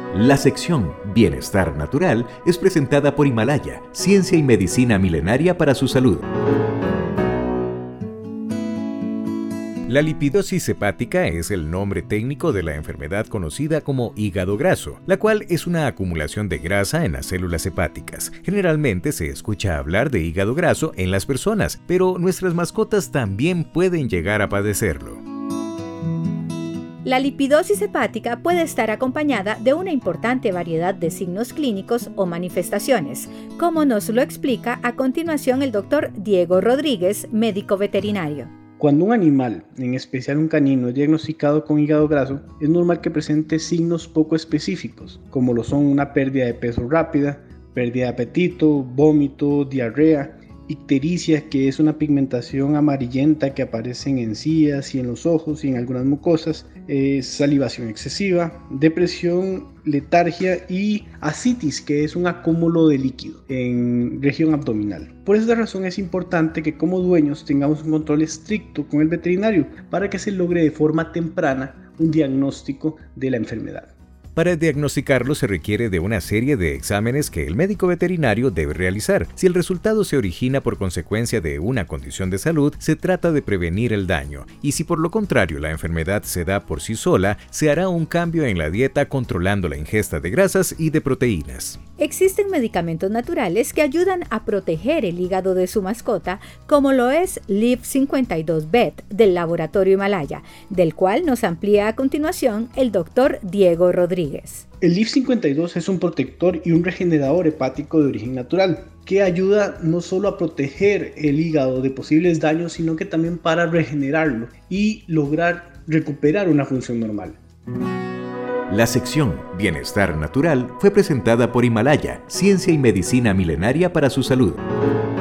La sección Bienestar Natural es presentada por Himalaya, ciencia y medicina milenaria para su salud. La lipidosis hepática es el nombre técnico de la enfermedad conocida como hígado graso, la cual es una acumulación de grasa en las células hepáticas. Generalmente se escucha hablar de hígado graso en las personas, pero nuestras mascotas también pueden llegar a padecerlo. La lipidosis hepática puede estar acompañada de una importante variedad de signos clínicos o manifestaciones, como nos lo explica a continuación el doctor Diego Rodríguez, médico veterinario. Cuando un animal, en especial un canino, es diagnosticado con hígado graso, es normal que presente signos poco específicos, como lo son una pérdida de peso rápida, pérdida de apetito, vómito, diarrea, ictericia, que es una pigmentación amarillenta que aparece en encías y en los ojos y en algunas mucosas, salivación excesiva, depresión, letargia y ascitis, que es un acúmulo de líquido en región abdominal. Por esa razón es importante que como dueños tengamos un control estricto con el veterinario para que se logre de forma temprana un diagnóstico de la enfermedad. Para diagnosticarlo se requiere de una serie de exámenes que el médico veterinario debe realizar. Si el resultado se origina por consecuencia de una condición de salud, se trata de prevenir el daño, y si por lo contrario la enfermedad se da por sí sola, se hará un cambio en la dieta controlando la ingesta de grasas y de proteínas. Existen medicamentos naturales que ayudan a proteger el hígado de su mascota, como lo es Liv 52Bet del laboratorio Himalaya, del cual nos amplía a continuación el doctor Diego Rodríguez. El Liv 52 es un protector y un regenerador hepático de origen natural, que ayuda no solo a proteger el hígado de posibles daños, sino que también para regenerarlo y lograr recuperar una función normal. La sección Bienestar Natural fue presentada por Himalaya, ciencia y medicina milenaria para su salud.